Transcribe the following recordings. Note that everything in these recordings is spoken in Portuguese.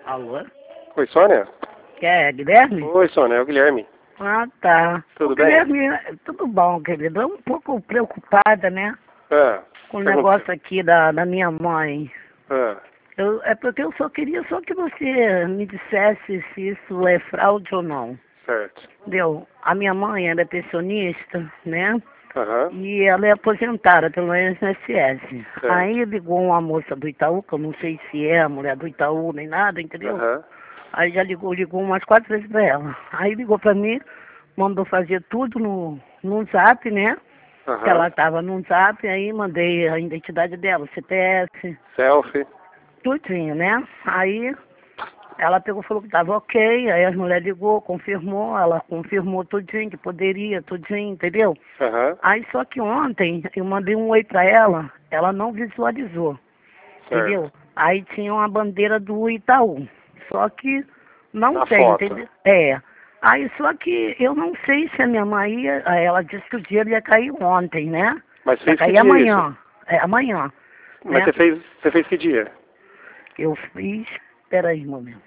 Alô? Oi, Sônia? É, Guilherme? Oi, Sônia, é o Guilherme. Ah, tá. Tudo Ô, bem? Guilherme, tudo bom, querido. Eu um pouco preocupada, né? Com o O que aconteceu? negócio aqui da minha mãe. Ah, É porque eu só queria só que você me dissesse se isso é fraude ou não. certo. Entendeu? A minha mãe, ela é pensionista, né? Aham, E ela é aposentada pelo INSS. certo. Aí ligou uma moça do Itaú, que eu não sei se é a mulher do Itaú nem nada, entendeu? Aham, Aí já ligou umas 4 vezes pra ela. Aí ligou pra mim, mandou fazer tudo no zap, né? Que aham. ela tava no zap, aí mandei a identidade dela, CPF, Selfie. tudinho, né? Aí ela pegou e falou que tava ok, aí as mulheres ligou, confirmou, ela confirmou tudinho, que poderia, tudinho, entendeu? Aham, Aí só que ontem eu mandei um oi pra ela não visualizou, certo. entendeu? Aí tinha uma bandeira do Itaú, só que não Na tem, foto. entendeu? É. Aí só que eu não sei se a minha mãe ia, ela disse que o dinheiro ia cair ontem, né? Mas Ia fez que cair dia isso? amanhã, amanhã, Mas né? você fez que dia? Eu fiz, peraí um momento.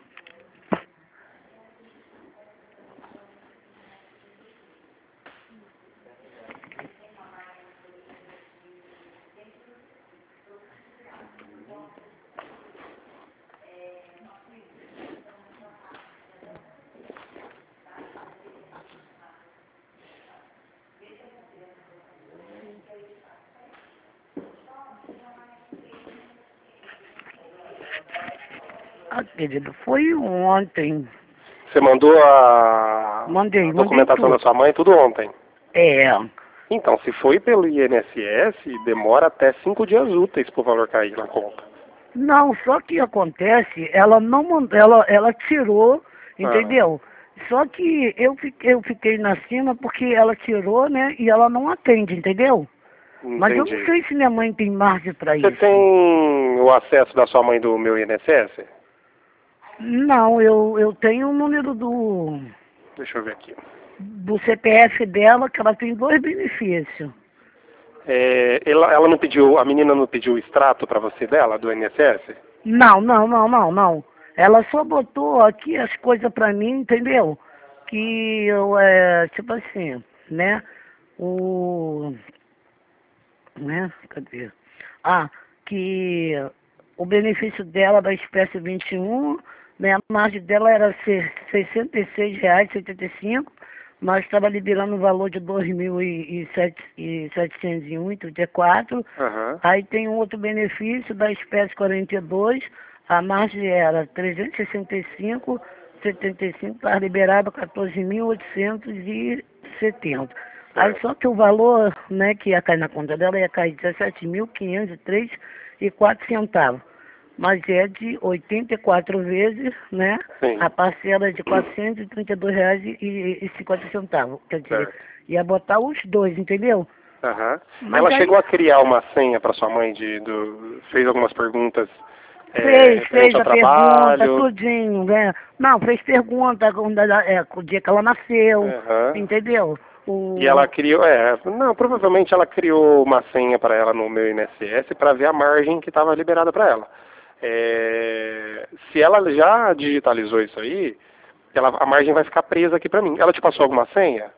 Ah, querido, foi ontem. Você mandou a Mandei documentação da tudo. sua mãe tudo ontem. É, Então, se foi pelo INSS, demora até 5 dias úteis pro valor cair na conta. não, só que acontece, ela não mandou, ela tirou, Ah, entendeu? Só que eu fiquei na cima porque ela tirou, né? E ela não atende, entendeu? Mas eu não entendi. sei se minha mãe tem margem para Você isso. tem o acesso da sua mãe do meu INSS? Não, eu tenho o número Deixa eu ver aqui. do CPF dela, que ela tem 2 benefícios. Ela não pediu, a menina não pediu o extrato para você dela, do INSS? Não. Ela só botou aqui as coisas pra mim, entendeu? Que eu, tipo assim, né? O, né? Cadê? Ah, que o benefício dela da espécie 21, né? A margem dela era ser R$ 66,75, mas estava liberando um valor de 2.701,34. Aham, Aí tem um outro benefício da espécie 42, a margem era 365,75, está liberado 14.870. Aí certo. só que o valor, né, que ia cair na conta dela ia cair 17.503,04. Mas é de 84 vezes, né? Sim, A parcela é de R$ 432,50. Quer dizer, certo. ia botar os dois, entendeu? Aham. Mas Ela aí chegou a criar uma senha para sua mãe fez algumas perguntas fez referente ao a pergunta, trabalho. tudinho, né? Não, fez pergunta com o dia que ela nasceu, Aham. entendeu? E ela O, criou, não, provavelmente ela criou uma senha para ela no meu INSS para ver a margem que estava liberada para ela. Se ela já digitalizou isso aí, a margem vai ficar presa aqui para mim. Ela te passou alguma senha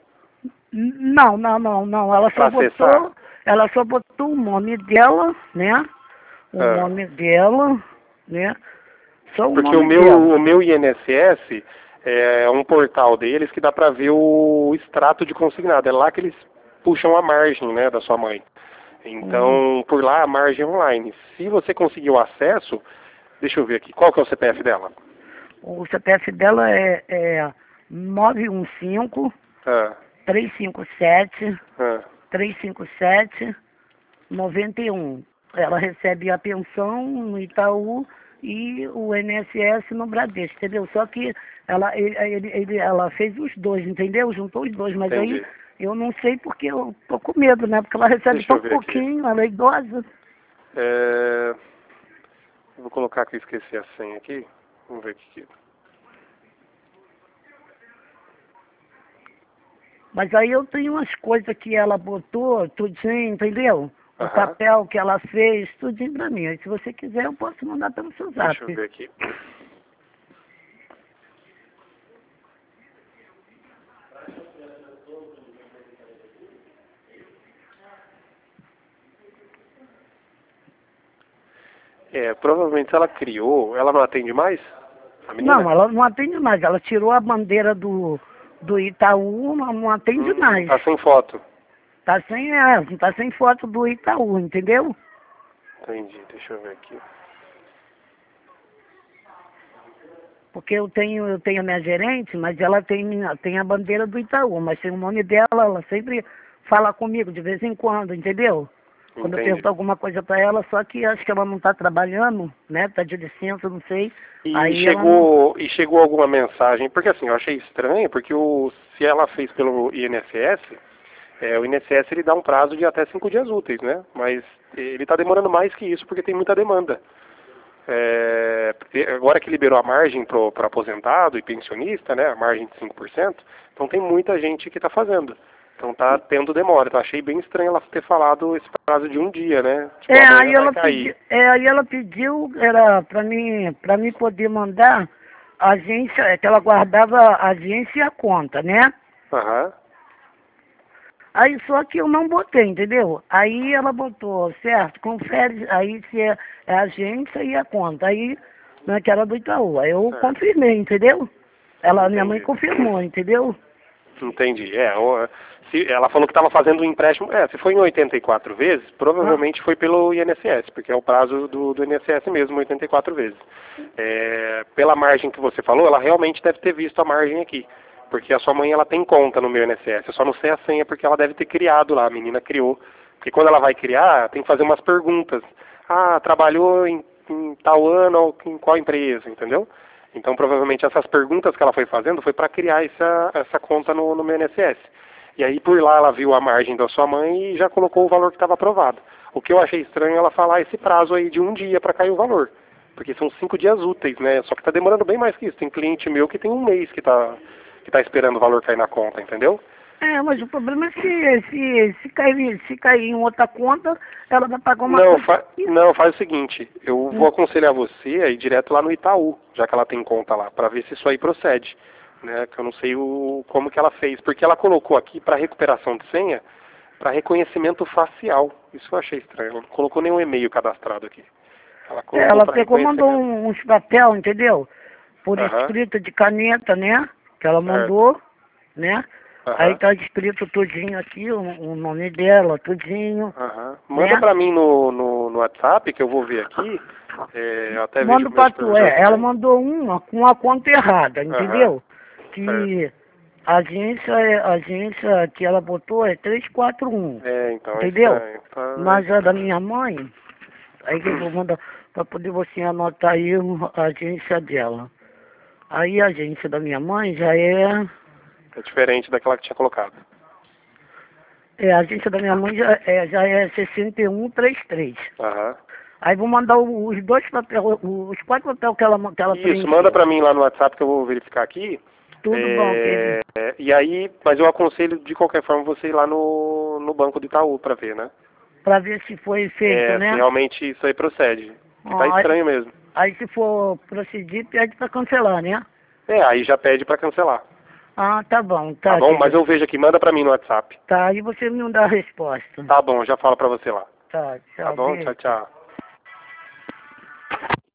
não. para acessar? Ela só botou o nome dela, né? O Ah. nome dela, né? Só o Porque o nome meu, dela. o meu INSS é um portal deles que dá para ver o extrato de consignado. É lá que eles puxam a margem, né, da sua mãe. Hum. Então, por lá a margem é online. Se você conseguiu acesso, deixa eu ver aqui, qual que é o CPF dela? O CPF dela é 915 Ah, 357 ah, 357 91. Ela recebe a pensão no Itaú e o INSS no Bradesco, entendeu? Só que ela fez os dois, entendeu? Juntou os dois, mas aí entendi. eu não sei porque eu tô com medo, né? Porque ela recebe Deixa tão eu ver aqui. pouquinho, ela é idosa. É, vou colocar que eu esqueci a senha aqui. Vamos ver aqui. Mas aí eu tenho umas coisas que ela botou, tudinho, entendeu? O Aham, papel que ela fez, tudinho pra mim. Aí se você quiser eu posso mandar pelo seu deixa eu zap. ver aqui. Provavelmente se ela criou, ela não atende mais? A menina? Não, ela não atende mais. Ela tirou a bandeira do Itaú, não atende mais. Tá sem foto. Tá sem foto do Itaú, entendeu? Entendi, deixa eu ver aqui. Porque eu tenho a minha gerente, mas ela tem a bandeira do Itaú, mas tem o nome dela, ela sempre fala comigo de vez em quando, entendeu? Quando eu Entendi. pergunto alguma coisa pra ela, só que acho que ela não tá trabalhando, né? Tá de licença, não sei. E Aí chegou alguma mensagem, porque assim, eu achei estranho, porque se ela fez pelo INSS, o INSS ele dá um prazo de até 5 dias úteis, né? Mas ele está demorando mais que isso porque tem muita demanda. Agora que liberou a margem para aposentado e pensionista, né? A margem de 5%, então tem muita gente que está fazendo. Então tá tendo demora. Então achei bem estranho ela ter falado esse prazo de um dia, né? Tipo, amanhã vai cair. aí ela pediu, era pra mim poder mandar a agência, que ela guardava a agência e a conta, né? Aham. Aí só que eu não botei, entendeu? Aí ela botou, certo, confere aí se é a agência e a conta. Aí, né, que era do Itaú. Aí eu confirmei, entendeu? Minha mãe confirmou, entendeu? Entendi. Se ela falou que estava fazendo um empréstimo. Se foi em 84 vezes, provavelmente foi pelo INSS, porque é o prazo do INSS mesmo, 84 vezes. Pela margem que você falou, ela realmente deve ter visto a margem aqui. Porque a sua mãe ela tem conta no meu INSS. Eu só não sei a senha porque ela deve ter criado lá, a menina criou. Porque quando ela vai criar, tem que fazer umas perguntas. Trabalhou em tal ano ou em qual empresa, entendeu? Então, provavelmente, essas perguntas que ela foi fazendo foi para criar essa conta no meu INSS. E aí, por lá, ela viu a margem da sua mãe e já colocou o valor que estava aprovado. O que eu achei estranho é ela falar esse prazo aí de um dia para cair o valor. Porque são 5 dias úteis, né? Só que está demorando bem mais que isso. Tem cliente meu que tem um mês que está esperando o valor cair na conta, entendeu? Mas o problema é se cair em outra conta, ela vai pagar uma Não, faz o seguinte, eu vou aconselhar você a ir direto lá no Itaú, já que ela tem conta lá, para ver se isso aí procede, né? Que eu não sei como que ela fez, porque ela colocou aqui para recuperação de senha, para reconhecimento facial. Isso eu achei estranho, ela não colocou nenhum e-mail cadastrado aqui. Ela pegou e mandou uns papel, entendeu? Por escrito de caneta, né? Que ela mandou, né? Aí tá escrito tudinho aqui, o nome dela, tudinho. Manda pra mim no WhatsApp, que eu vou ver aqui. Eu até Manda vejo pra tu, ela mandou uma com a conta errada, entendeu? Que a agência que ela botou é 341. Então entendeu? Mas a da minha mãe, aí que eu vou mandar pra poder você anotar aí a agência dela. Aí a agência da minha mãe já é diferente daquela que tinha colocado. a agência da minha mãe já é 6133. Aí vou mandar os 4 papéis que ela preencheu. Isso, manda pra mim lá no WhatsApp que eu vou verificar aqui. Tudo bom, querido. E aí, mas eu aconselho de qualquer forma você ir lá no banco do Itaú pra ver, né? Pra ver se foi feito, né? Se realmente isso aí procede. Tá estranho mesmo. Aí se for proceder, pede pra cancelar, né? Aí já pede pra cancelar. Tá bom. Tá bom, mas eu vejo aqui, manda pra mim no WhatsApp. Tá, aí você me dá a resposta. Tá bom, eu já falo pra você lá. Tá, tchau. Tá bom, beijo. tchau.